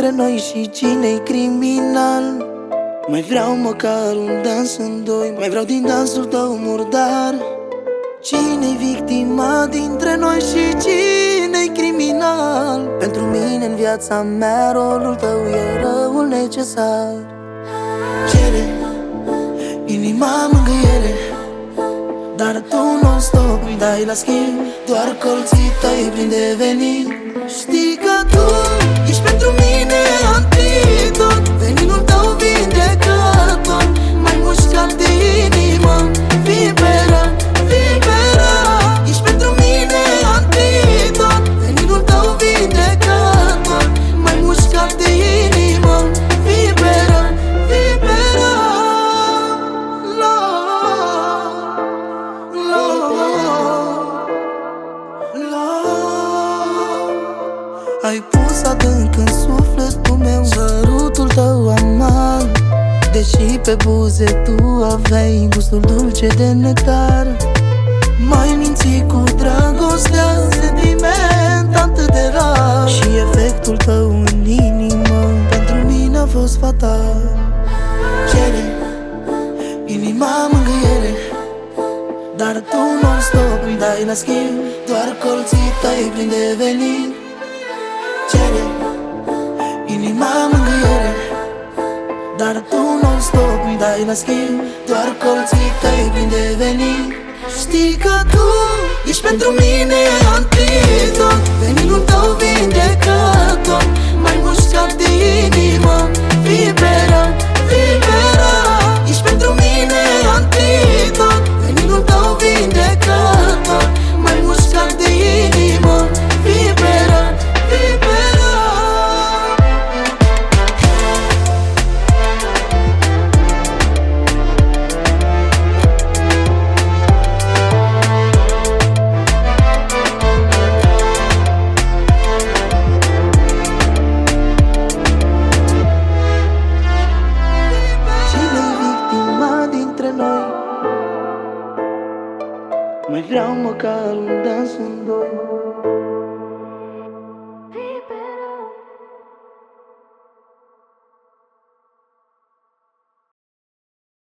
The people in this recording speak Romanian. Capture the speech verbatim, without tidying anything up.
dintre noi și cine-i criminal? Mai vreau măcar un dans în doi, mai vreau din dansul tău murdar. Cine-i victima dintre noi și cine-i criminal? Pentru mine în viața mea rolul tău e răul necesar. Cere inima mângâiere, dar tu non-stop îmi dai la schimb doar colții tăi plini de venin. Știi că tu ești pentru mine antidot, veninul tău vindecător, mai mușcat de inimă, viperă, viperă. Ești pentru mine antidot, veninul tău vindecător, mai mușcat de inimă, viperă, viperă. Love, love, love. Ai pus adânc în sufletul meu sărutul tău amar, deși pe buze tu aveai gustul dulce de nectar. M-ai mințit cu dragostea, sentiment atât de rar, și efectul tău în inimă pentru mine a fost fatal. Cere inima mângâiere, dar tu non-stop îmi dai la schimb doar colții tăi plini de venin. Cere inima mângâiere, dar tu non-stop îmi dai la schimb doar colții tăi plini de venin. Știi că tu ești pentru mine antidot, veninul tău vindecător, mai mușcat de inimă, viperă, viperă. Ești pentru mine antidot, veninul tău vindecător, mai mușcat de inimă, viperă, viperă. Mai vreau măcar un dans în doi.